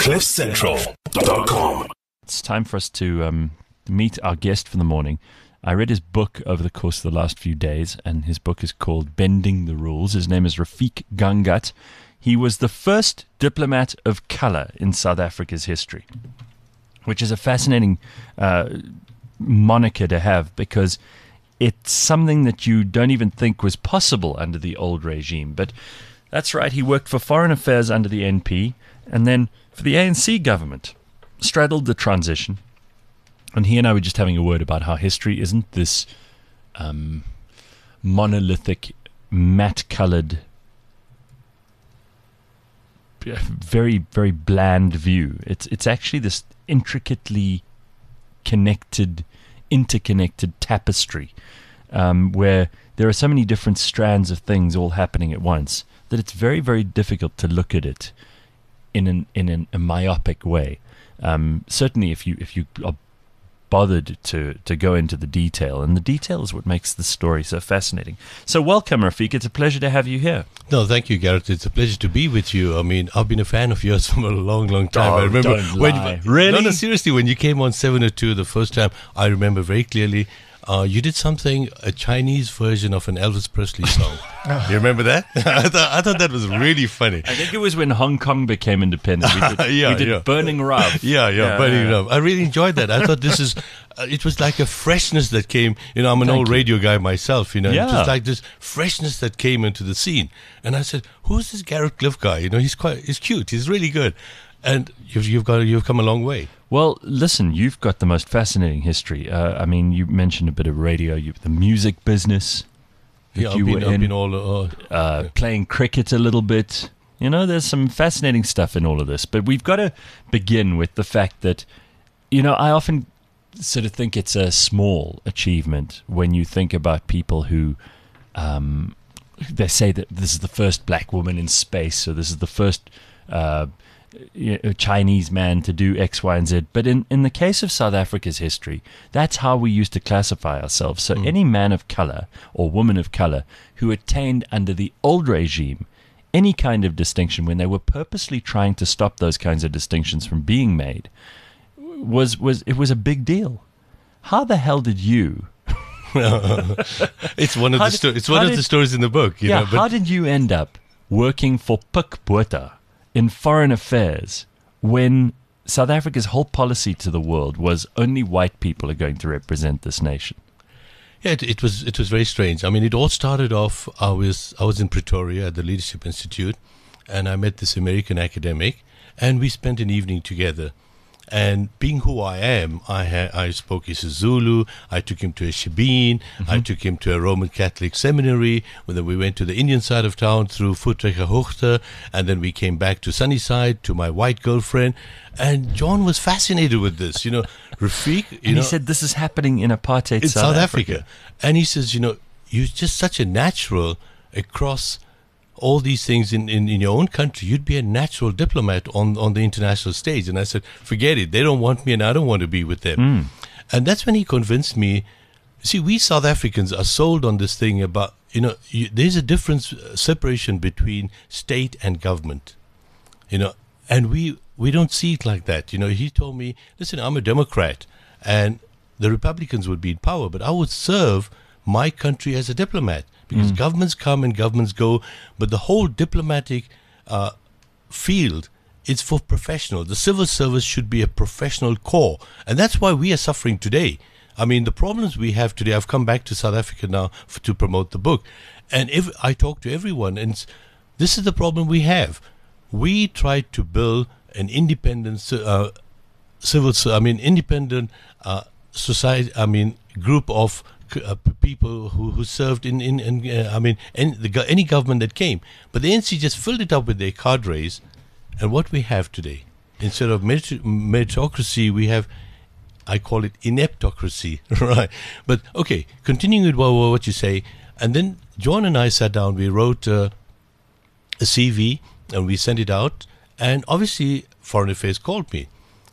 CliffCentral.com. It's time for us to meet our guest for the morning. I read his book over the course of the last few days, and his book is called Bending the Rules. His name is Rafeek Gangat. He was the first diplomat of color in South Africa's history, which is a fascinating moniker to have because it's something that you don't even think was possible under the old regime. But that's right, he worked for Foreign Affairs under the NP and then for the ANC government, straddled the transition. And he and I were just having a word about how history isn't this monolithic, matte-colored, very, very bland view. It's actually this intricately connected, interconnected tapestry where there are so many different strands of things all happening at once that it's very, very difficult to look at it in a myopic way. Certainly, if you are bothered to go into the detail, and the detail is what makes the story so fascinating. So welcome, Rafeek. It's a pleasure to have you here. No, thank you, Gareth. It's a pleasure to be with you. I mean, I've been a fan of yours for a long, long time. I remember Really? No, seriously, when you came on 702 the first time, I remember very clearly. You did something, a Chinese version of an Elvis Presley song. You remember that? I thought that was really funny. I think it was when Hong Kong became independent. We did Burning Rough. Yeah, Burning Rough. I really enjoyed that. I thought this is, it was like a freshness that came, I'm an old radio guy myself, It was like this freshness that came into the scene. And I said, who's this Gareth Cliff guy? He's cute. He's really good. And you've come a long way. Well, listen, you've got the most fascinating history. I mean, you mentioned a bit of radio, the music business. Yeah, I've been all playing cricket a little bit. There's some fascinating stuff in all of this. But we've got to begin with the fact that, I often sort of think it's a small achievement when you think about people who, they say that this is the first black woman in space, or this is the first Chinese man to do X, Y, and Z. But in the case of South Africa's history, that's how we used to classify ourselves. So any man of color or woman of color who attained under the old regime any kind of distinction when they were purposely trying to stop those kinds of distinctions from being made was a big deal. How the hell did you? It's one of the stories in the book. How did you end up working for Pik Botha in Foreign Affairs when South Africa's whole policy to the world was only white people are going to represent this nation? Yeah, it was very strange. I mean, it all started off. I was in Pretoria at the Leadership Institute, and I met this American academic, and we spent an evening together. And being who I am, I spoke isiZulu. I took him to a Shebeen. I took him to a Roman Catholic seminary. Then we went to the Indian side of town through Voortrekker Hoogte, and then we came back to Sunnyside to my white girlfriend. And John was fascinated with this, Rafeek. And he said this is happening in apartheid South Africa. And he says, you're just such a natural across all these things in your own country. You'd be a natural diplomat on the international stage. And I said, forget it. They don't want me and I don't want to be with them. And that's when he convinced me. See, we South Africans are sold on this thing about, there's a difference, separation between state and government, and we don't see it like that. He told me, listen, I'm a Democrat and the Republicans would be in power, but I would serve my country as a diplomat. Because governments come and governments go, but the whole diplomatic field is for professionals. The civil service should be a professional corps. And that's why we are suffering today. I mean, the problems we have today, I've come back to South Africa now to promote the book. And if I talk to everyone, and this is the problem we have. We tried to build an independent independent society, group of people who served in any government that came, but the ANC just filled it up with their cadres. And what we have today, instead of meritocracy, we have, I call it ineptocracy, right? But okay, continuing with what you say, and then John and I sat down. We wrote a CV and we sent it out, and obviously Foreign Affairs called me.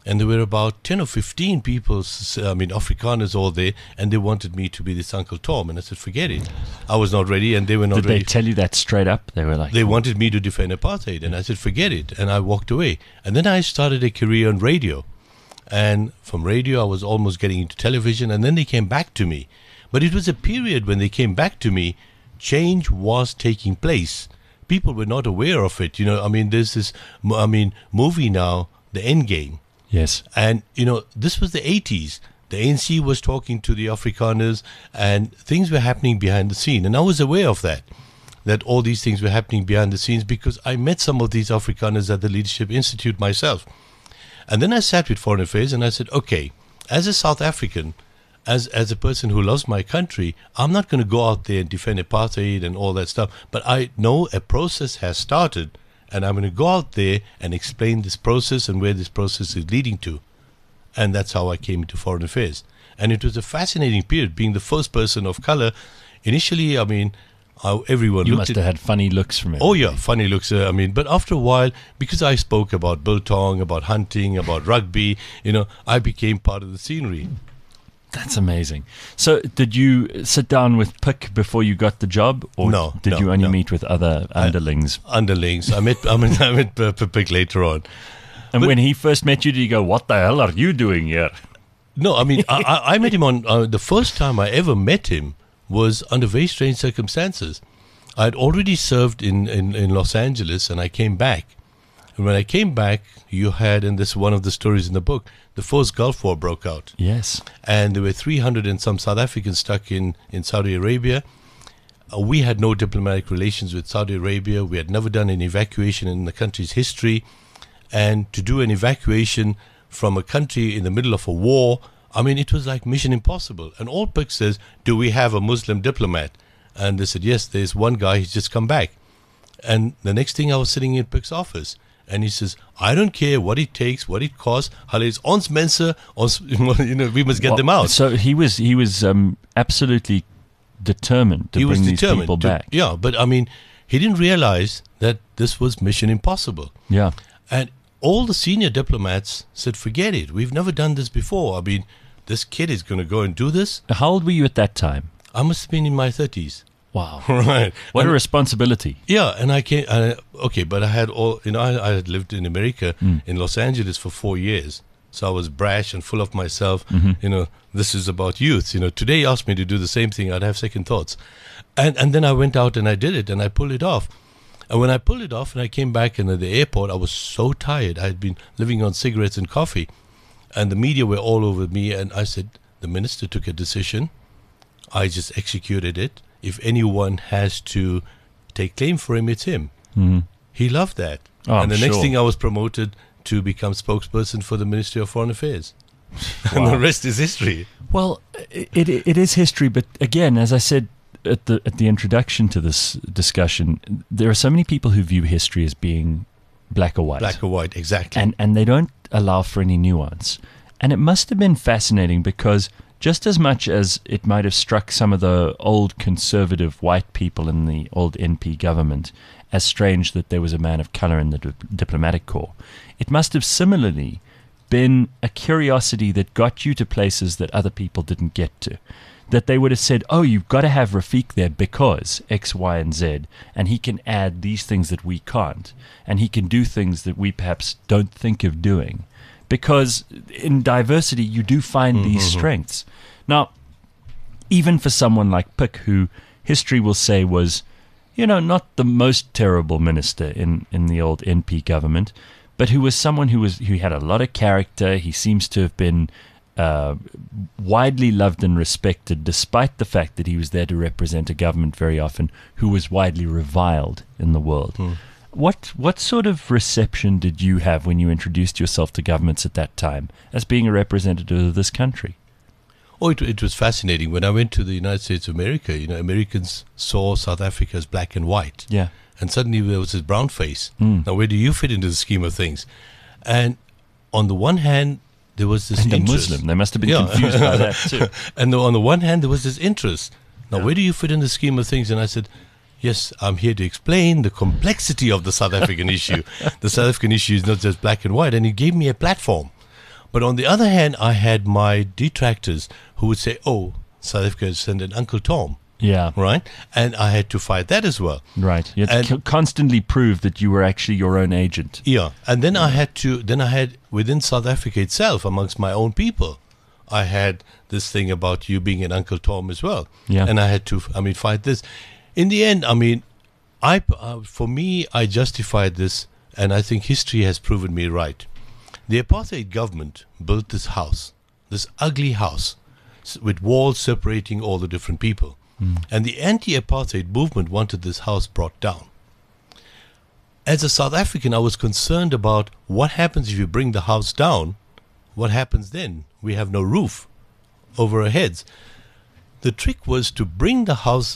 And there were about 10 or 15 people, Afrikaners all there, and they wanted me to be this Uncle Tom. And I said, forget it. I was not ready, and they were not Did ready. they tell you that straight up? They were like, They wanted me to defend apartheid, and I said, forget it. And I walked away. And then I started a career on radio. And from radio, I was almost getting into television, and then they came back to me. But it was a period when they came back to me, change was taking place. People were not aware of it. There's this, movie now, The Endgame. yes. And, this was the 80s. The ANC was talking to the Afrikaners, and things were happening behind the scene. And I was aware of that all these things were happening behind the scenes, because I met some of these Afrikaners at the Leadership Institute myself. And then I sat with Foreign Affairs and I said, okay, as a South African, as a person who loves my country, I'm not going to go out there and defend apartheid and all that stuff. But I know a process has started, and I'm going to go out there and explain this process and where this process is leading to. And that's how I came into Foreign Affairs. And it was a fascinating period, being the first person of color. Initially, everyone You looked must at... have had funny looks from it. Oh, yeah, funny looks. But after a while, because I spoke about biltong, about hunting, about rugby, I became part of the scenery. That's amazing. So did you sit down with Pick before you got the job? Or No, did you only no. meet with other underlings? Underlings. I met Pick later on. And but- when he first met you, did he go, what the hell are you doing here? No, I met him on... the first time I ever met him was under very strange circumstances. I had already served in Los Angeles, and I came back. And when I came back, you had, and this is one of the stories in the book, the first Gulf War broke out. Yes. And there were 300 and some South Africans stuck in Saudi Arabia. We had no diplomatic relations with Saudi Arabia. We had never done an evacuation in the country's history. And to do an evacuation from a country in the middle of a war, it was like mission impossible. And all Pick says, do we have a Muslim diplomat? And they said, yes, there's one guy, he's just come back. And the next thing, I was sitting in Pick's office. And he says, I don't care what it takes, what it costs. Ons mense, we must get them out. So he was absolutely determined to bring these people back. Yeah, but he didn't realize that this was mission impossible. Yeah. And all the senior diplomats said, forget it. We've never done this before. This kid is going to go and do this. How old were you at that time? I must have been in my 30s. Wow. Right. What a responsibility. Yeah, and I came. But I had I had lived in America, in Los Angeles for 4 years, so I was brash and full of myself. This is about youth. Today you asked me to do the same thing, I'd have second thoughts. And then I went out and I did it, and I pulled it off. And when I pulled it off and I came back, and at the airport, I was so tired. I had been living on cigarettes and coffee, and the media were all over me. And I said, the minister took a decision. I just executed it. If anyone has to take claim for him, it's him. Mm-hmm. He loved that. Oh, and the I'm next sure. thing, I was promoted to become spokesperson for the Ministry of Foreign Affairs. Wow. And the rest is history. Well, it is history, but again, as I said at the introduction to this discussion, there are so many people who view history as being black or white. Black or white, exactly. And they don't allow for any nuance. And it must have been fascinating, because just as much as it might have struck some of the old conservative white people in the old NP government as strange that there was a man of color in the diplomatic corps, it must have similarly been a curiosity that got you to places that other people didn't get to. That they would have said, oh, you've got to have Rafiq there because X, Y, and Z, and he can add these things that we can't, and he can do things that we perhaps don't think of doing. Because in diversity, you do find these strengths. Now, even for someone like Pick, who history will say was, not the most terrible minister in the old NP government, but who was someone who had a lot of character. He seems to have been widely loved and respected, despite the fact that he was there to represent a government very often who was widely reviled in the world. What sort of reception did you have when you introduced yourself to governments at that time as being a representative of this country? Oh, it was fascinating. When I went to the United States of America, Americans saw South Africa as black and white. Yeah. And suddenly there was this brown face. Now, where do you fit into the scheme of things? And on the one hand, there was this And a interest. Muslim. They must have been confused by that too. And on the one hand, there was this interest. Now, where do you fit in the scheme of things? And I said, yes, I'm here to explain the complexity of the South African issue. The South African issue is not just black and white. And he gave me a platform. But on the other hand, I had my detractors who would say, "Oh, South Africa has sent an Uncle Tom," Yeah. right? And I had to fight that as well. Right. You had to constantly prove that you were actually your own agent. Yeah, and then I had within South Africa itself, amongst my own people, I had this thing about you being an Uncle Tom as well. Yeah. And I had to, fight this. In the end, for me, I justified this, and I think history has proven me right. The apartheid government built this house, this ugly house, with walls separating all the different people. And the anti-apartheid movement wanted this house brought down. As a South African, I was concerned about what happens if you bring the house down. What happens then? We have no roof over our heads. The trick was to remove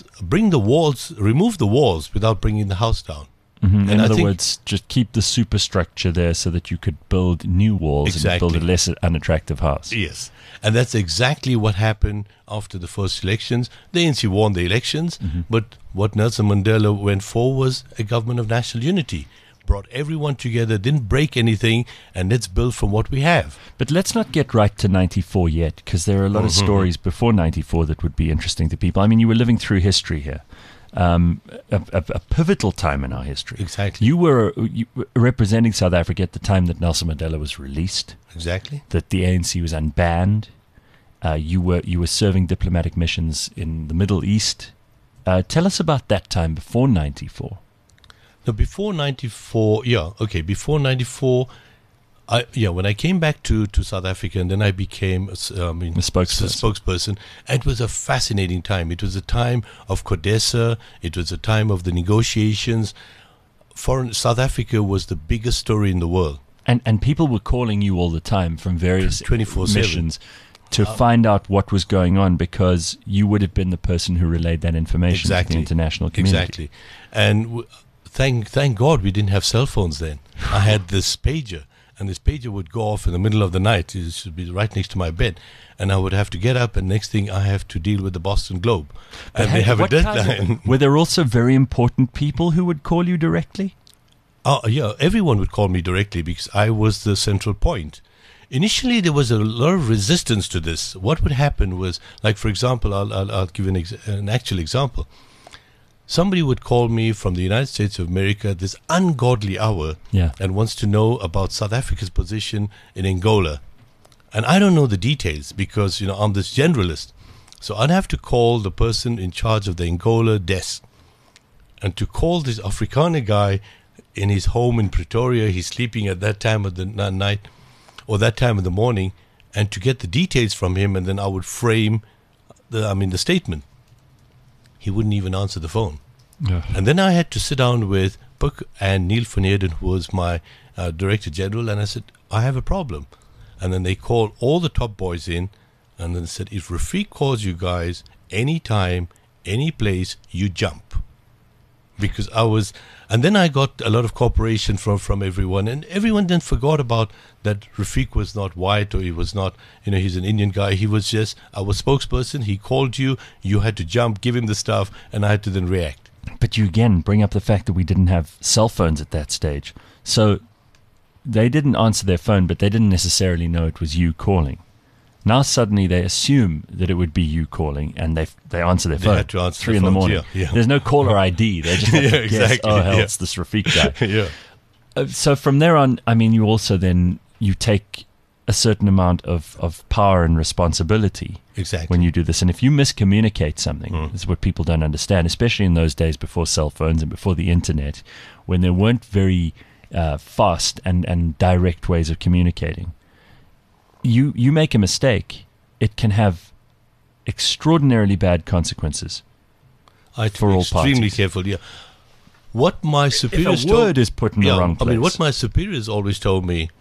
the walls without bringing the house down. Mm-hmm. In other words, just keep the superstructure there so that you could build new walls and build a less unattractive house. Yes. And that's exactly what happened after the first elections. The ANC won the elections, but what Nelson Mandela went for was a government of national unity. Brought everyone together, didn't break anything, and let's build from what we have. But let's not get right to 94 yet, because there are a lot of stories before 94 that would be interesting to people. I mean, you were living through history here. A pivotal time in our history. Exactly. You were representing South Africa at the time that Nelson Mandela was released. Exactly. That the ANC was unbanned. You were serving diplomatic missions in the Middle East. Tell us about that time before 94. Now, before 94, before 94, when I came back to South Africa, and then I became a spokesperson. It was a fascinating time. It was a time of CODESA. It was a time of the negotiations. South Africa was the biggest story in the world. And people were calling you all the time from various 24/7 missions to find out what was going on, because you would have been the person who relayed that information to the international community. Exactly. And thank God we didn't have cell phones then. I had this pager. And this pager would go off in the middle of the night. It should be right next to my bed. And I would have to get up, and next thing I have to deal with the Boston Globe. And they have a deadline. Were there also very important people who would call you directly? Yeah, everyone would call me directly because I was the central point. Initially, there was a lot of resistance to this. What would happen was, like, for example, I'll give an actual example. Somebody would call me from the United States of America this ungodly hour and wants to know about South Africa's position in Angola. And I don't know the details because, I'm this generalist. So I'd have to call the person in charge of the Angola desk. And to call this Afrikaner guy in his home in Pretoria, he's sleeping at that time of the night or that time of the morning, and to get the details from him, and then I would frame the statement. He wouldn't even answer the phone. Yeah. And then I had to sit down with Buck and Neil van Heerden, who was my Director General, and I said, I have a problem. And then they called all the top boys in, and then said, if Rafiq calls you guys anytime, any place, you jump. Because and then I got a lot of cooperation from everyone, and everyone then forgot about that Rafiq was not white, or he was not, he's an Indian guy. He was just our spokesperson. He called you, you had to jump, give him the stuff, and I had to then react. But you again bring up the fact that we didn't have cell phones at that stage. So they didn't answer their phone, but they didn't necessarily know it was you calling. Now suddenly they assume that it would be you calling, and they answer their phone. Had to answer 3 in the morning. Yeah. There's no caller ID. They just have to guess, it's this Rafiq guy. Yeah. So from there on, you also then, you take a certain amount of power and responsibility when you do this. And if you miscommunicate something, this is what people don't understand, especially in those days before cell phones and before the internet, when there weren't very fast and direct ways of communicating. You make a mistake, it can have extraordinarily bad consequences for all parties. Extremely careful, yeah. What my superiors if a word is put in the wrong place. What my superiors always told me,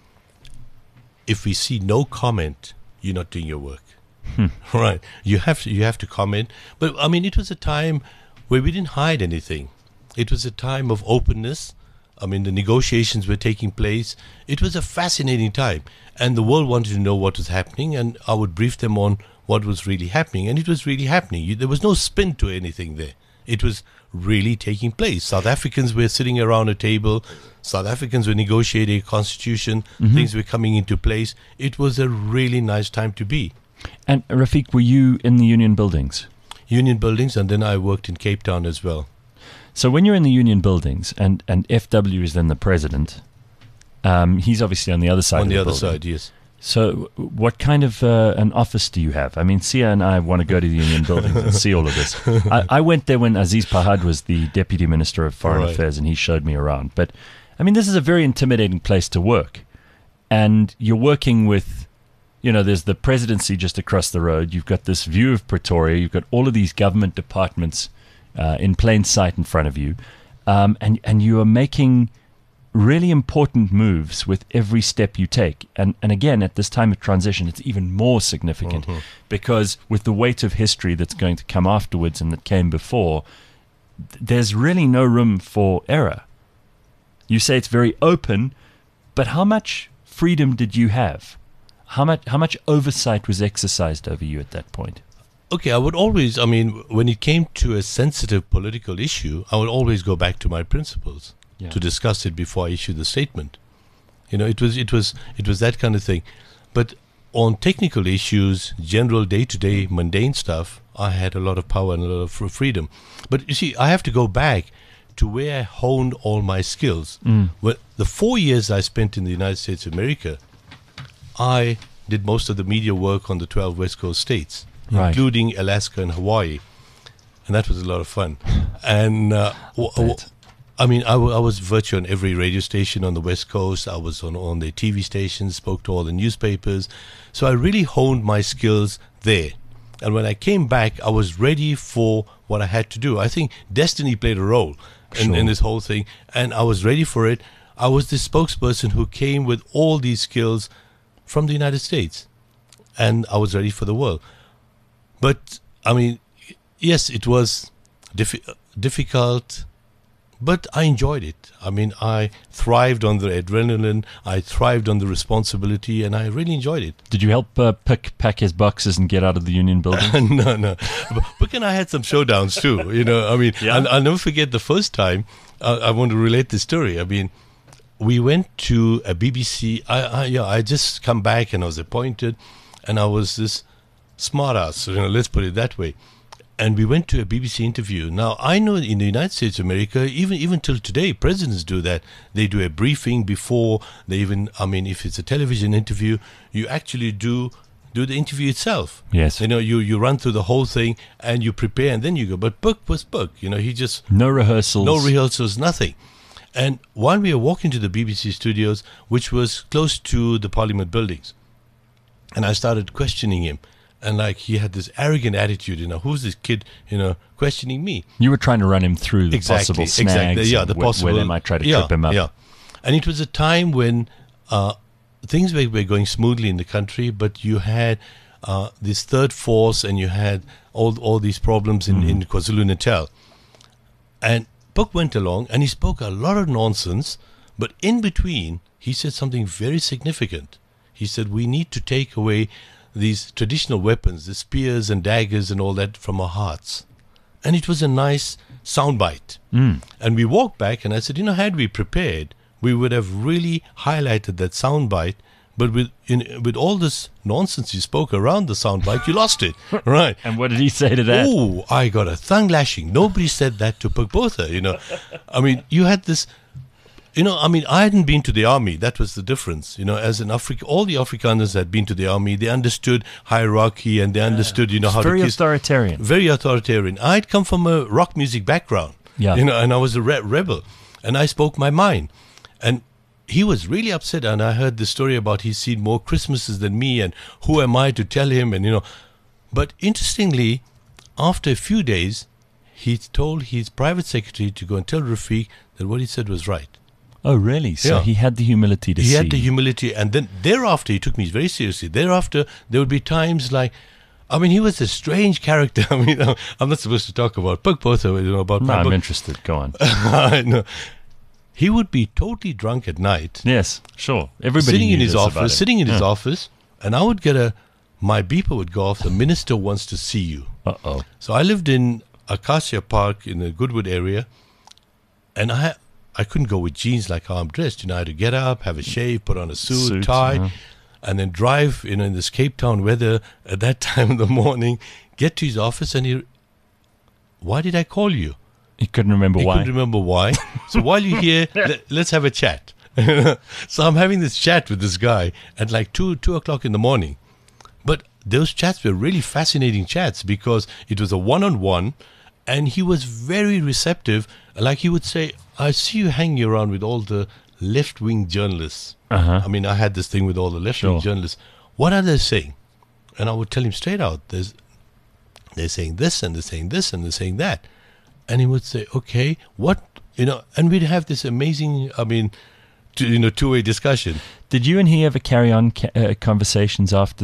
if we see no comment, you're not doing your work. Right. You have to comment. But it was a time where we didn't hide anything. It was a time of openness. The negotiations were taking place. It was a fascinating time. And the world wanted to know what was happening, and I would brief them on what was really happening. And it was really happening. There was no spin to anything there. it was really taking place. South Africans were sitting around a table. South Africans were negotiating a constitution. Things were coming into place. It was a really nice time to be. And Rafiq, were you in the union buildings? Union buildings, and then I worked in Cape Town as well. So when you're in the union buildings, and FW is then the president, he's obviously on the other side. On of the other building. side, yes. So what kind of an office do you have? I mean, Sia and I want to go to the union buildings and see all of this. I went there when Aziz Pahad was the Deputy Minister of Foreign Right. Affairs, and he showed me around. But, I mean, this is a very intimidating place to work. And you're working with, there's the presidency just across the road. You've got this view of Pretoria. You've got all of these government departments in plain sight in front of you. And you are making really important moves with every step you take. And again, at this time of transition, it's even more significant because with the weight of history that's going to come afterwards and that came before, there's really no room for error. You say it's very open, but how much freedom did you have? How much oversight was exercised over you at that point? Okay, I would always, when it came to a sensitive political issue, I would always go back to my principles. Yeah. To discuss it before I issue the statement. It was that kind of thing. But on technical issues, general day-to-day mundane stuff, I had a lot of power and a lot of freedom. But you see, I have to go back to where I honed all my skills. Well, the 4 years I spent in the United States of America, I did most of the media work on the 12 West Coast states, Right. including Alaska and Hawaii. And that was a lot of fun. And I was virtually on every radio station on the West Coast. I was on the TV stations, spoke to all the newspapers. So I really honed my skills there. And when I came back, I was ready for what I had to do. I think destiny played a role in this whole thing. And I was ready for it. I was the spokesperson who came with all these skills from the United States. And I was ready for the world. But, yes, it was difficult. But I enjoyed it. I thrived on the adrenaline. I thrived on the responsibility, and I really enjoyed it. Did you help pack his boxes and get out of the union building? No. But I had some showdowns too. Yeah. I'll never forget the first time. I want to relate the story. We went to a BBC. I just come back and I was appointed, and I was this smartass. Let's put it that way. And we went to a BBC interview. Now, I know in the United States of America, even till today, presidents do that. They do a briefing before they even, if it's a television interview, you actually do the interview itself. Yes. You run through the whole thing and you prepare and then you go. But Buck was Buck. He just... No rehearsals. Nothing. And while we were walking to the BBC studios, which was close to the Parliament buildings, and I started questioning him. And he had this arrogant attitude, who's this kid, questioning me? You were trying to run him through the possible snags, the possible, where they might try to trip him up. Yeah, and it was a time when things were going smoothly in the country, but you had this third force, and you had all these problems in KwaZulu-Natal. And Buck went along, and he spoke a lot of nonsense, but in between, he said something very significant. He said, we need to take away these traditional weapons, the spears and daggers and all that, from our hearts. And it was a nice soundbite. And we walked back and I said, had we prepared, we would have really highlighted that soundbite. But with all this nonsense you spoke around the soundbite, you lost it. Right. And what did he say to that? Oh, I got a tongue lashing. Nobody said that to Pukbotha, you had this... I hadn't been to the army. That was the difference. As an all the Afrikaners had been to the army. They understood hierarchy and they understood, how to kiss. Authoritarian. Very authoritarian. I'd come from a rock music background. Yeah. And I was a rebel. And I spoke my mind. And he was really upset. And I heard the story about he's seen more Christmases than me. And who am I to tell him? And, But interestingly, after a few days, he told his private secretary to go and tell Rafiq that what he said was right. Oh, really? So he had the humility to see. He had the humility, and then thereafter, he took me very seriously. Thereafter, there would be times like, he was a strange character. I'm not supposed to talk about Pukbotha, about No, I'm interested. Go on. No. He would be totally drunk at night. Yes, sure. Everybody sitting in knew his this office, about him. sitting in his office, and I would get my beeper would go off. The minister wants to see you. Uh-oh. So I lived in Acacia Park in the Goodwood area, and I couldn't go with jeans like how I'm dressed. I had to get up, have a shave, put on a suit, tie, yeah. and then drive, in this Cape Town weather at that time in the morning, get to his office, and why did I call you? He couldn't remember He why. couldn't remember why. So while you're here, let's have a chat. So I'm having this chat with this guy at like 2 o'clock in the morning. But those chats were really fascinating chats because it was a one-on-one, and he was very receptive. Like he would say, I see you hanging around with all the left-wing journalists. Uh-huh. I mean, I had this thing with all the left-wing journalists. What are they saying? And I would tell him straight out, they're saying this, and they're saying this, and they're saying that. And he would say, okay, what, and we'd have this amazing, two-way discussion. Did you and he ever carry on conversations after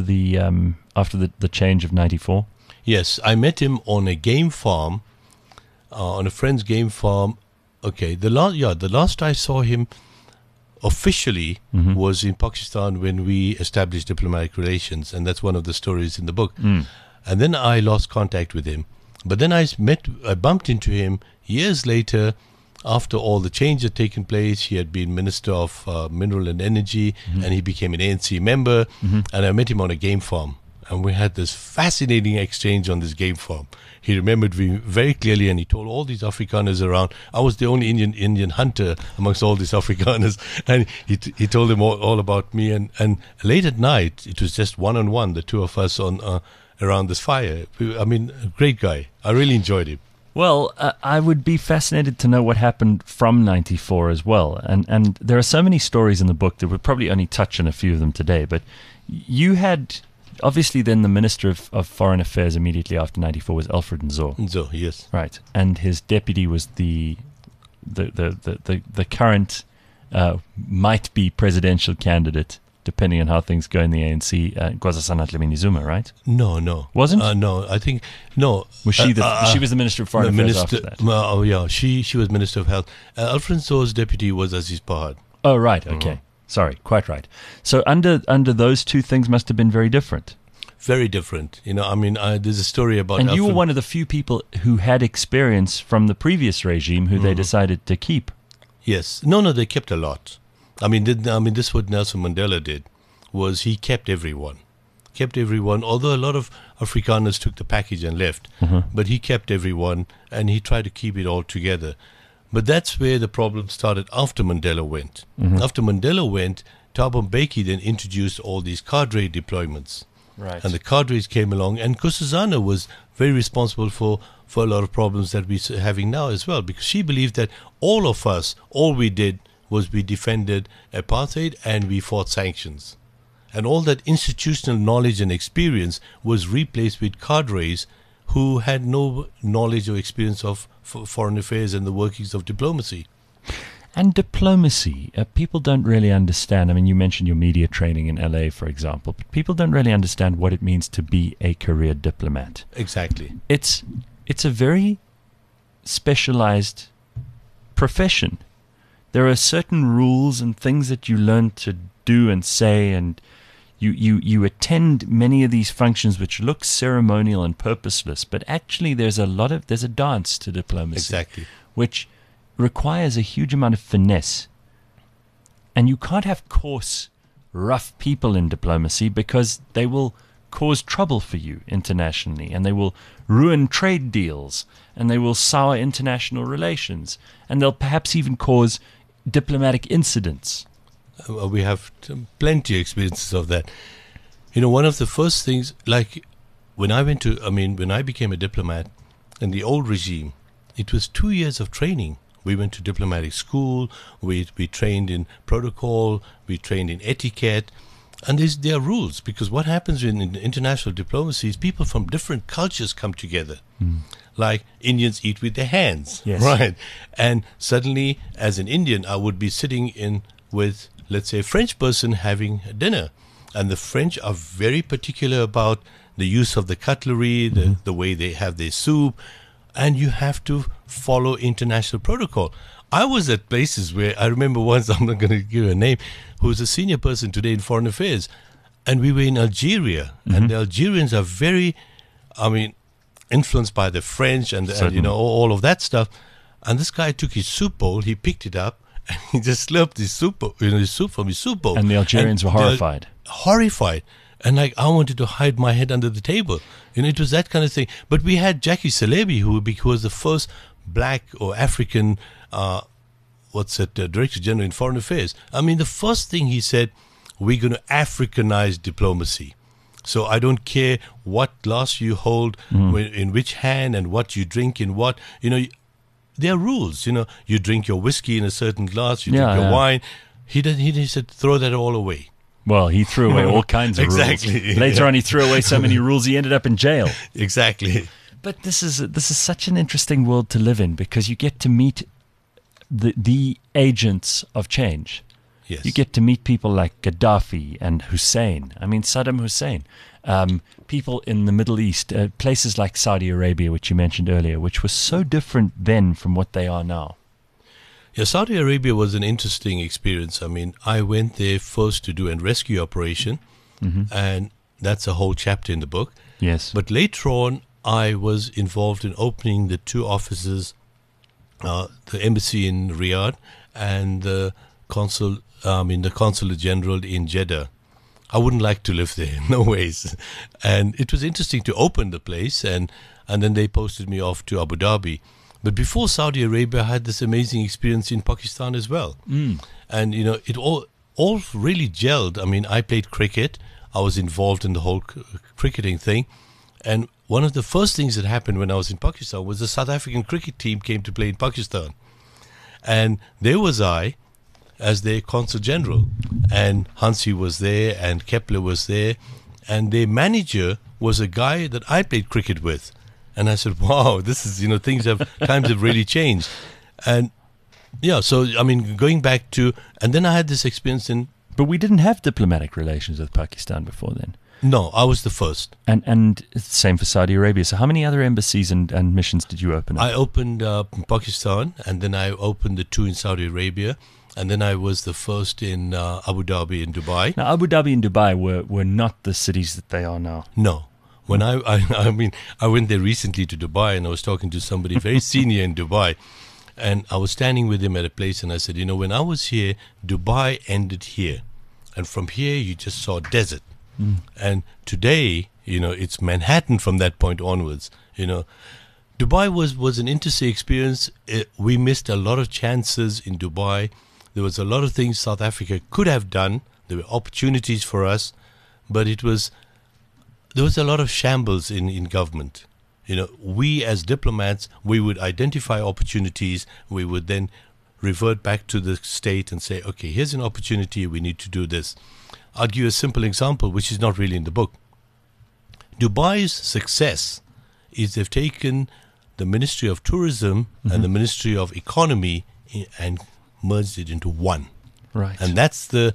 the change of 94? Yes, I met him on a game farm, on a friend's game farm. Okay, the last I saw him officially was in Pakistan when we established diplomatic relations, and that's one of the stories in the book. And then I lost contact with him. But then I bumped into him years later after all the change had taken place. He had been Minister of Mineral and Energy, and he became an ANC member, and I met him on a game farm. And we had this fascinating exchange on this game farm. He remembered me very clearly, and he told all these Afrikaners around. I was the only Indian hunter amongst all these Afrikaners, and he told them all about me. And late at night, it was just one-on-one, the two of us around this fire. I mean, a great guy. I really enjoyed him. Well, I would be fascinated to know what happened from 94 as well. And there are so many stories in the book that we'll probably only touch on a few of them today. But you had, obviously then the Minister of Foreign Affairs immediately after 94 was Alfred Nzo. Nzo, yes. Right. And his deputy was the current might-be presidential candidate, depending on how things go in the ANC, Nkosazana Dlamini-Zuma, right? No. Wasn't? No, I think, no. Was she she was the Minister of Foreign Affairs after that? Oh, yeah, she was Minister of Health. Alfred Nzo's deputy was Aziz Pahad. Oh, right, okay. Sorry, quite right. So under those two things must have been very different. Very different. There's a story about... And you were one of the few people who had experience from the previous regime who they decided to keep. Yes. No, they kept a lot. This is what Nelson Mandela did, was he kept everyone. Although a lot of Afrikaners took the package and left, but he kept everyone, and he tried to keep it all together. But that's where the problem started after Mandela went. After Mandela went, Thabo Mbeki then introduced all these cadre deployments. Right. And the cadres came along, and Nkosazana was very responsible for a lot of problems that we're having now as well, because she believed that all of us, all we did was we defended apartheid and we fought sanctions. And all that institutional knowledge and experience was replaced with cadres who had no knowledge or experience of foreign affairs and the workings of diplomacy. And diplomacy, people don't really understand. I mean, you mentioned your media training in LA, for example, but people don't really understand what it means to be a career diplomat. Exactly. It's a very specialized profession. There are certain rules and things that you learn to do and say, and you attend many of these functions which look ceremonial and purposeless, but actually there's a dance to diplomacy. Exactly. Which requires a huge amount of finesse. And you can't have coarse, rough people in diplomacy because they will cause trouble for you internationally, and they will ruin trade deals, and they will sour international relations, and they'll perhaps even cause diplomatic incidents. We have plenty of experiences of that. One of the first things, like when I became a diplomat in the old regime, it was 2 years of training. We went to diplomatic school, we trained in protocol, we trained in etiquette, and there are rules, because what happens in international diplomacy is people from different cultures come together. Like Indians eat with their hands, yes. Right? And suddenly, as an Indian, I would be sitting with, let's say, a French person having dinner. And the French are very particular about the use of the cutlery, the way they have their soup, and you have to follow international protocol. I was at places where, I remember once, I'm not going to give a name, who's a senior person today in foreign affairs, and we were in Algeria, and the Algerians are very, influenced by the French and all of that stuff. And this guy took his soup bowl, he picked it up, and he just slurped his soup, his soup from his soup bowl. And the Algerians were horrified. Horrified. And like, I wanted to hide my head under the table. It was that kind of thing. But we had Jackie Salebi, who was the first black or African, Director General in Foreign Affairs. I mean, the first thing he said, we're going to Africanize diplomacy. So I don't care what glass you hold, in which hand, and what you drink in what. There are rules. You drink your whiskey in a certain glass, you drink your wine. He said, throw that all away. Well, he threw away all kinds of rules. Later on, he threw away so many rules, he ended up in jail. Exactly. But this is such an interesting world to live in, because you get to meet the agents of change. Yes. You get to meet people like Gaddafi and Hussein. I mean, Saddam Hussein. People in the Middle East, places like Saudi Arabia, which you mentioned earlier, which was so different then from what they are now. Yeah, Saudi Arabia was an interesting experience. I mean, I went there first to do a rescue operation, and that's a whole chapter in the book. Yes. But later on, I was involved in opening the two offices, the embassy in Riyadh and the consulate general in Jeddah. I wouldn't like to live there, no ways. And it was interesting to open the place, and then they posted me off to Abu Dhabi. But before Saudi Arabia, I had this amazing experience in Pakistan as well. And, it all really gelled. I mean, I played cricket. I was involved in the whole cricketing thing. And one of the first things that happened when I was in Pakistan was the South African cricket team came to play in Pakistan. And there was I as their consul general. And Hansi was there and Kepler was there. And their manager was a guy that I played cricket with. And I said, wow, this is, times have really changed. And yeah, so, I mean, going back to, and then I had this experience in. But we didn't have diplomatic relations with Pakistan before then. No, I was the first. And same for Saudi Arabia. So how many other embassies and missions did you open up? I opened Pakistan, and then I opened the two in Saudi Arabia. And then I was the first in Abu Dhabi and Dubai. Now, Abu Dhabi and Dubai were not the cities that they are now. No. When I went there recently to Dubai, and I was talking to somebody very senior in Dubai, and I was standing with him at a place, and I said, when I was here, Dubai ended here, and from here you just saw desert, and today, it's Manhattan from that point onwards. Dubai was an interesting experience. We missed a lot of chances in Dubai. There was a lot of things South Africa could have done. There were opportunities for us, but there was a lot of shambles in government. We as diplomats, we would identify opportunities. We would then revert back to the state and say, okay, here's an opportunity. We need to do this. I'll give you a simple example, which is not really in the book. Dubai's success is they've taken the Ministry of Tourism and the Ministry of Economy and merged it into one. Right. And that's the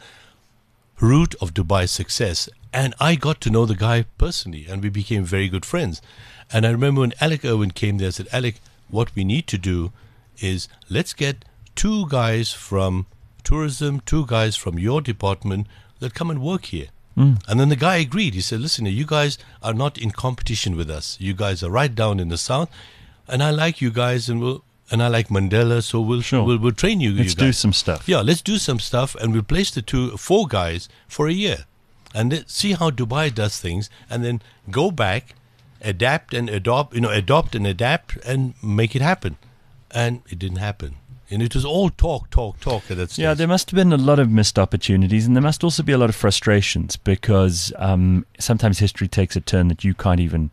root of Dubai's success. And I got to know the guy personally, and we became very good friends. And I remember when Alec Irwin came there, I said, Alec, what we need to do is let's get 2 guys from tourism, 2 guys from your department that come and work here. And then the guy agreed. He said, listen, you guys are not in competition with us. You guys are right down in the south. And I like you guys, and I like Mandela, so we'll train you. Let's do some stuff. Yeah, let's do some stuff, and we'll place the 4 guys for a year. And see how Dubai does things, and then go back, adapt and adopt, adopt and adapt and make it happen. And it didn't happen. And it was all talk at that stage. Yeah, there must have been a lot of missed opportunities, and there must also be a lot of frustrations, because sometimes history takes a turn that you can't even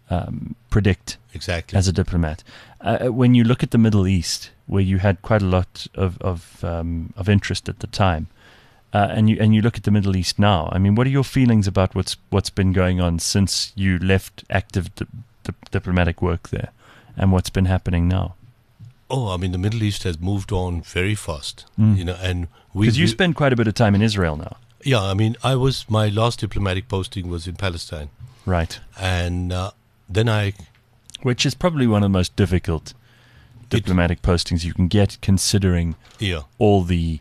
predict. Exactly. As a diplomat. When you look at the Middle East, where you had quite a lot of interest at the time, and you look at the Middle East now, I mean, what are your feelings about what's been going on since you left active diplomatic work there, and what's been happening now? Oh, I mean, the Middle East has moved on very fast, and because you spend quite a bit of time in Israel now. Yeah, I mean, my last diplomatic posting was in Palestine, right? And then which is probably one of the most difficult diplomatic postings you can get, considering all the.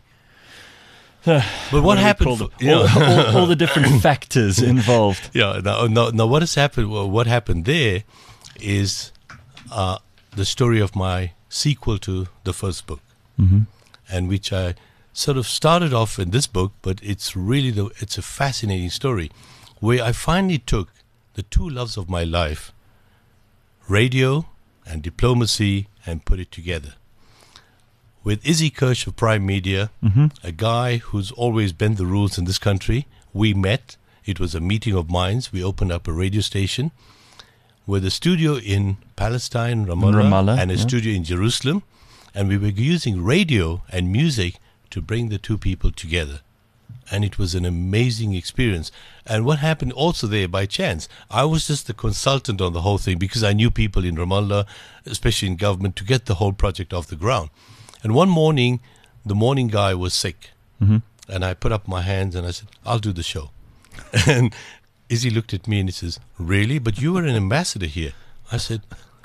But what happened? All the different factors involved. Yeah. Now, what has happened? What happened there is the story of my sequel to the first book, and which I sort of started off in this book, but it's really it's a fascinating story where I finally took the two loves of my life, radio and diplomacy, and put it together. With Izzy Kirsch of Prime Media, a guy who's always bent the rules in this country, we met. It was a meeting of minds. We opened up a radio station with a studio in Palestine, Ramallah, and a studio in Jerusalem. And we were using radio and music to bring the two people together. And it was an amazing experience. And what happened also there by chance, I was just the consultant on the whole thing because I knew people in Ramallah, especially in government, to get the whole project off the ground. And one morning, the morning guy was sick. And I put up my hands and I said, I'll do the show. And Izzy looked at me and he says, really? But you were an ambassador here. I said,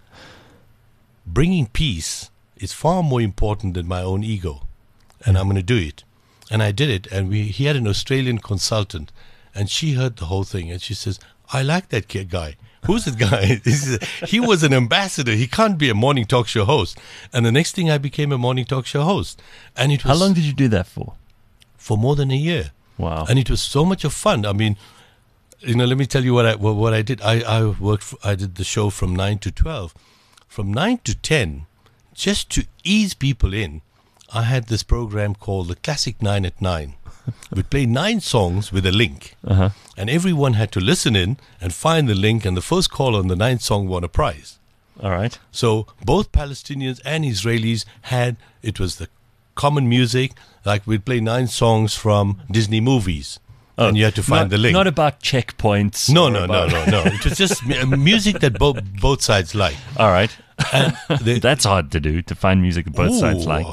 bringing peace is far more important than my own ego. And I'm going to do it. And I did it. And he had an Australian consultant. And she heard the whole thing. And she says, I like that guy. Who's that guy? He was an ambassador. He can't be a morning talk show host. And the next thing, I became a morning talk show host. And it was... How long did you do that for? For more than a year. Wow. And it was so much of fun. I mean, let me tell you what I did. I did the show from 9 to 12. From 9 to 10, just to ease people in, I had this program called the Classic 9 at 9. We'd play 9 songs with a link. And everyone had to listen in and find the link, and the first caller on the 9th song won a prize. All right. So both Palestinians and Israelis it was the common music, like we'd play 9 songs from Disney movies. And you had to find the link. Not about checkpoints. No. It was just music that both sides like. All right. And that's hard to do, to find music that both sides like.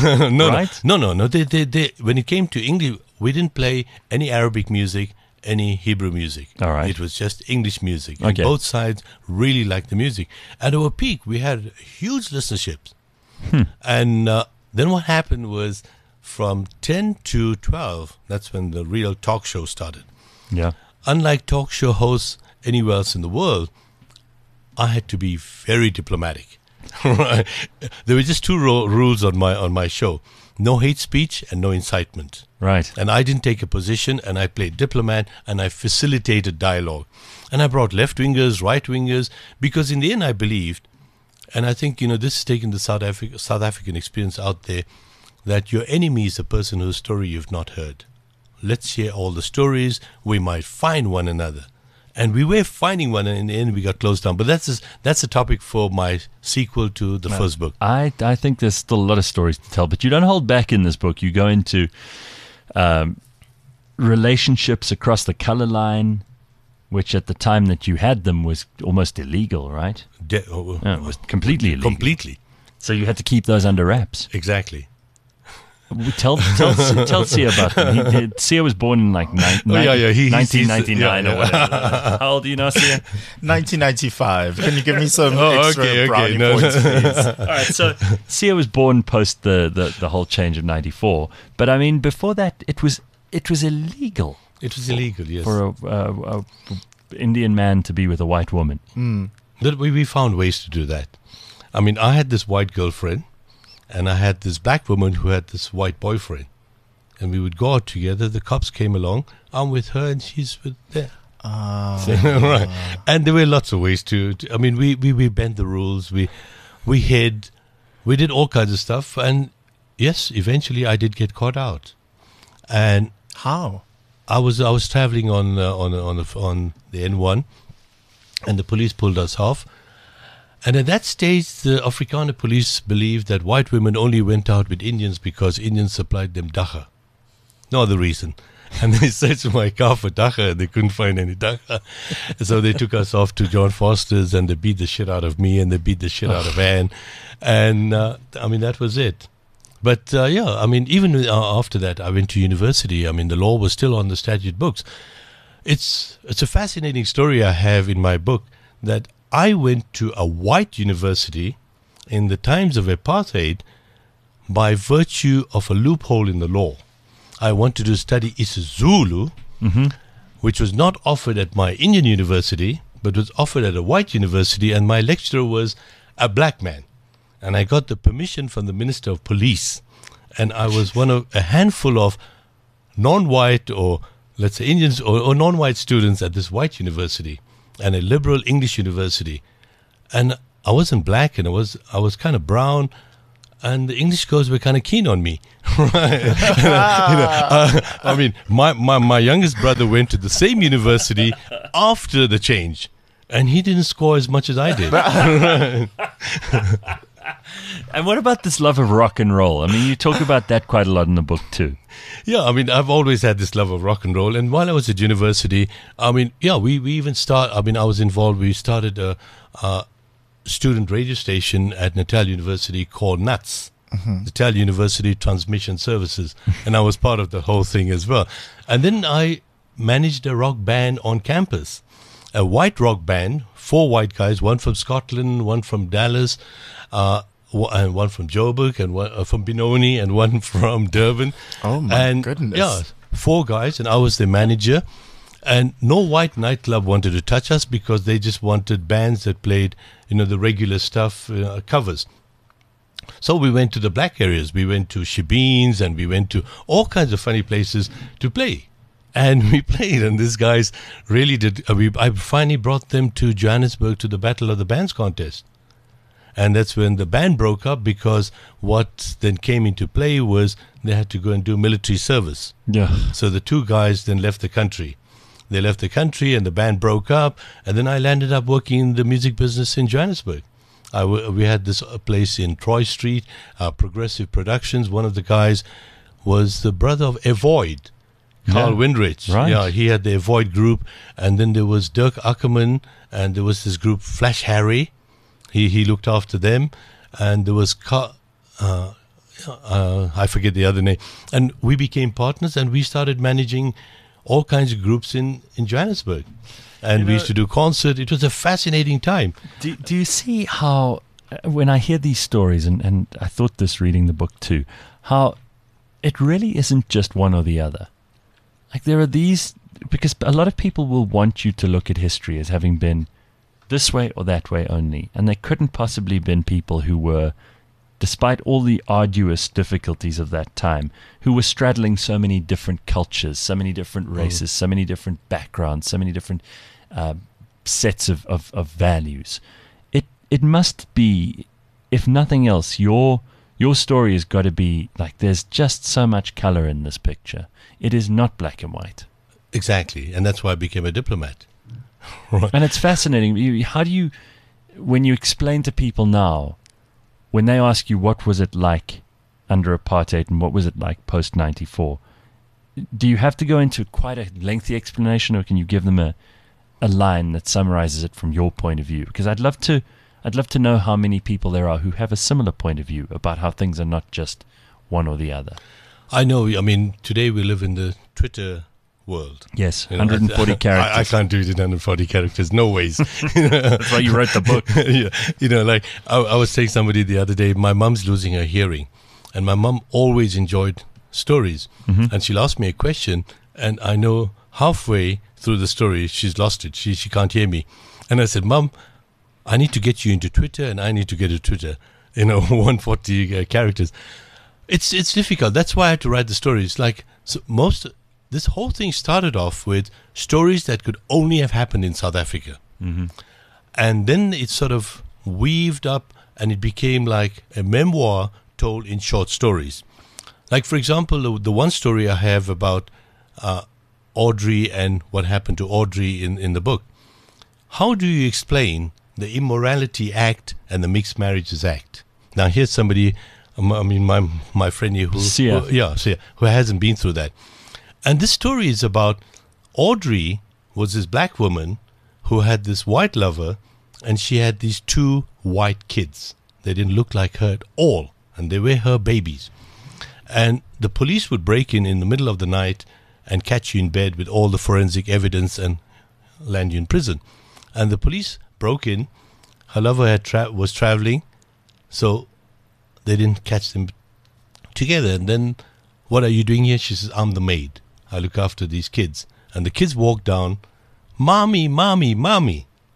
No. They, when it came to English, we didn't play any Arabic music, any Hebrew music. All right. It was just English music. Okay. And both sides really liked the music. At our peak, we had huge listenerships. And then what happened was, from 10 to 12, that's when the real talk show started. Yeah. Unlike talk show hosts anywhere else in the world, I had to be very diplomatic. Right? There were just two rules on my show: no hate speech and no incitement. Right. And I didn't take a position, and I played diplomat, and I facilitated dialogue. And I brought left-wingers, right-wingers, because in the end I believed, and I think, this is taking the South African experience out there, that your enemy is a person whose story you've not heard. Let's hear all the stories. We might find one another. And we were finding one, and in the end we got closed down. But that's a topic for my sequel to the first book. I think there's still a lot of stories to tell, but you don't hold back in this book. You go into relationships across the color line, which at the time that you had them was almost illegal, right? It was completely illegal. Completely. So you had to keep those under wraps. Exactly. Tell Sia about them. Sia was born in 1999 or whatever. How old do you know, Sia? 1995. Can you give me some extra brownie points, please? All right, so Sia was born post the whole change of 94. But I mean, before that, it was illegal. It was illegal, yes. For a Indian man to be with a white woman. But we found ways to do that. I mean, I had this white girlfriend, and I had this black woman who had this white boyfriend. And we would go out together. The cops came along. I'm with her and she's with them. Right. And there were lots of ways to I mean, we bent the rules. We hid. We did all kinds of stuff. And yes, eventually I did get caught out. And how? I was traveling on the N1, and the police pulled us off. And at that stage, the Afrikaner police believed that white women only went out with Indians because Indians supplied them dagga. No other reason. And they searched my car for dagga, and they couldn't find any dagga. So they took us off to John Foster's, and they beat the shit out of me, and they beat the shit out of Anne. And, I mean, that was it. But, I mean, even after that, I went to university. I mean, the law was still on the statute books. It's a fascinating story I have in my book, that I went to a white university in the times of apartheid by virtue of a loophole in the law. I wanted to study isiZulu, which was not offered at my Indian university but was offered at a white university, and my lecturer was a black man. And I got the permission from the Minister of Police. And I was one of a handful of non-white, or let's say Indians or non-white students at this white university and a liberal English university. And I wasn't black, and I was kind of brown, and the English girls were kind of keen on me. Right? I mean, my youngest brother went to the same university after the change, and he didn't score as much as I did. And what about this love of rock and roll? I mean, you talk about that quite a lot in the book too. Yeah, I mean, I've always had this love of rock and roll. And while I was at university, I mean, yeah, we even I was involved. We started a student radio station at Natal University called NUTS, Natal University Transmission Services. And I was part of the whole thing as well. And then I managed a rock band on campus, a white rock band, 4 white guys, one from Scotland, one from Dallas, and one from Joburg, and one from Benoni, and one from Durban. Oh my goodness. Yeah, 4 guys, and I was the manager. And no white nightclub wanted to touch us because they just wanted bands that played, the regular stuff, covers. So we went to the black areas. We went to Shebeens, and we went to all kinds of funny places to play. And we played, and these guys really did. I finally brought them to Johannesburg to the Battle of the Bands contest. And that's when the band broke up, because what then came into play was they had to go and do military service. Yeah. So the 2 guys then left the country. They left the country, and the band broke up. And then I landed up working in the music business in Johannesburg. We had this place in Troy Street, Progressive Productions. One of the guys was the brother of Avoid, Carl Windrich. Right. Yeah, he had the Avoid group. And then there was Dirk Ackerman, and there was this group, Flash Harry. He looked after them. And there was I forget the other name. And we became partners, and we started managing all kinds of groups in Johannesburg. And we used to do concert. It was a fascinating time. Do you see how, when I hear these stories, and I thought this reading the book too, how it really isn't just one or the other. Like there are these, because a lot of people will want you to look at history as having been this way or that way only. And there couldn't possibly have been people who were, despite all the arduous difficulties of that time, who were straddling so many different cultures, so many different races, so many different backgrounds, so many different sets of values. It must be, if nothing else, your story has got to be like, there's just so much color in this picture. It is not black and white. Exactly, and that's why I became a diplomat. Right. And it's fascinating. How do you, when you explain to people now, when they ask you what was it like under apartheid and what was it like post 94, do you have to go into quite a lengthy explanation, or can you give them a line that summarizes it from your point of view? Because I'd love to know how many people there are who have a similar point of view about how things are not just one or the other. I know. I mean, today we live in the Twitter world. Yes, 140 characters. I can't do it in 140 characters. No ways. That's why you wrote the book. Yeah. Like I was saying somebody the other day, my mom's losing her hearing, and my mom always enjoyed stories. Mm-hmm. And she'll ask me a question, and I know halfway through the story she's lost it. She can't hear me. And I said, Mom, I need to get you into Twitter, and I need to get to Twitter. 140 characters. It's difficult. That's why I had to write the stories. Like this whole thing started off with stories that could only have happened in South Africa. Mm-hmm. And then it sort of weaved up, and it became like a memoir told in short stories. Like, for example, the one story I have about Audrey and what happened to Audrey in the book. How do you explain the Immorality Act and the Mixed Marriages Act? Now, here's somebody, my friend here who hasn't been through that. And this story is about Audrey was this black woman who had this white lover, and she had these 2 white kids. They didn't look like her at all, and they were her babies. And the police would break in the middle of the night and catch you in bed with all the forensic evidence and land you in prison. And the police broke in. Her lover was traveling, so they didn't catch them together. And then, what are you doing here? She says, I'm the maid. I look after these kids. And the kids walk down, Mommy, Mommy, Mommy.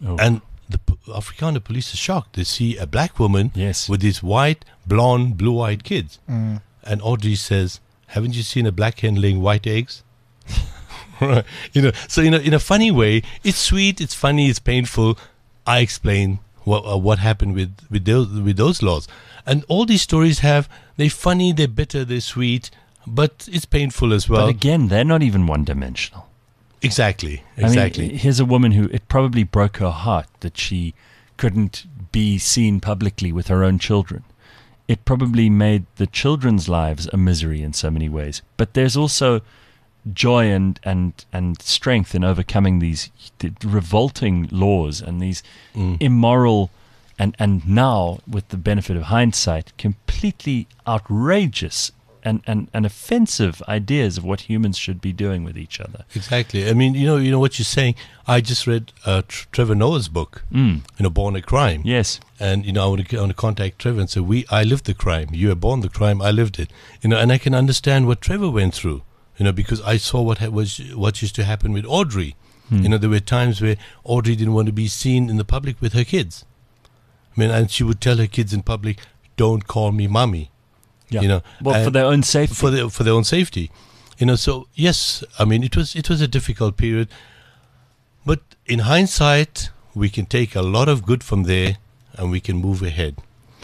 Oh. And the Afrikaner police are shocked. They see a black woman Yes. with these white, blonde, blue-eyed kids. And Audrey says, haven't you seen a black hen laying white eggs? Right. So in a funny way, it's sweet, it's funny, it's painful. I explain what happened with those laws. And all these stories they're funny, they're bitter, they're sweet, but it's painful as well. But again, they're not even one-dimensional. Exactly. I mean, here's a woman who it probably broke her heart that she couldn't be seen publicly with her own children. It probably made the children's lives a misery in so many ways. But there's also joy and strength in overcoming these revolting laws and these immoral and now, with the benefit of hindsight, completely outrageous and offensive ideas of what humans should be doing with each other. Exactly. I mean, you know what you're saying. I just read Trevor Noah's book, Born a Crime. Yes. And I want to contact Trevor and say, I lived the crime. You were born the crime. I lived it. And I can understand what Trevor went through. Because I saw what used to happen with Audrey. There were times where Audrey didn't want to be seen in the public with her kids. I mean, and she would tell her kids in public, "Don't call me mommy." Yeah. For their own safety. For their own safety. So yes, I mean, it was a difficult period, but in hindsight, we can take a lot of good from there, and we can move ahead.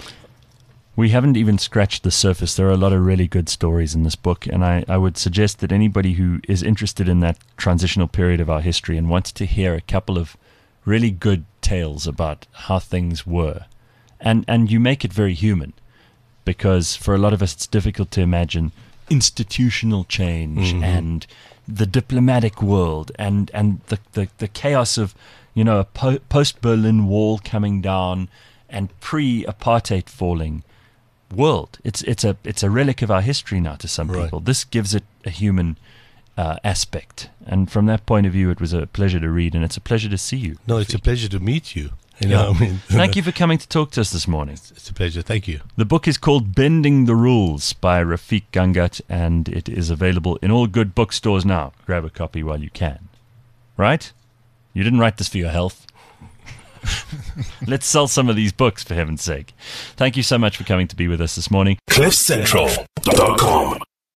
We haven't even scratched the surface. There are a lot of really good stories in this book, and I would suggest that anybody who is interested in that transitional period of our history and wants to hear a couple of really good tales about how things were, and you make it very human, because for a lot of us it's difficult to imagine institutional change and the diplomatic world and the chaos of a post-Berlin Wall coming down and pre-apartheid falling world. It's a relic of our history now to some people. This gives it a human aspect, and from that point of view, it was a pleasure to read, and it's a pleasure to see you. No, it's a pleasure to meet you. Thank you for coming to talk to us this morning. It's a pleasure. Thank you. The book is called Bending the Rules by Rafiq Gangat, and it is available in all good bookstores now. Grab a copy while you can. Right? You didn't write this for your health. Let's sell some of these books, for heaven's sake. Thank you so much for coming to be with us this morning. CliffCentral.com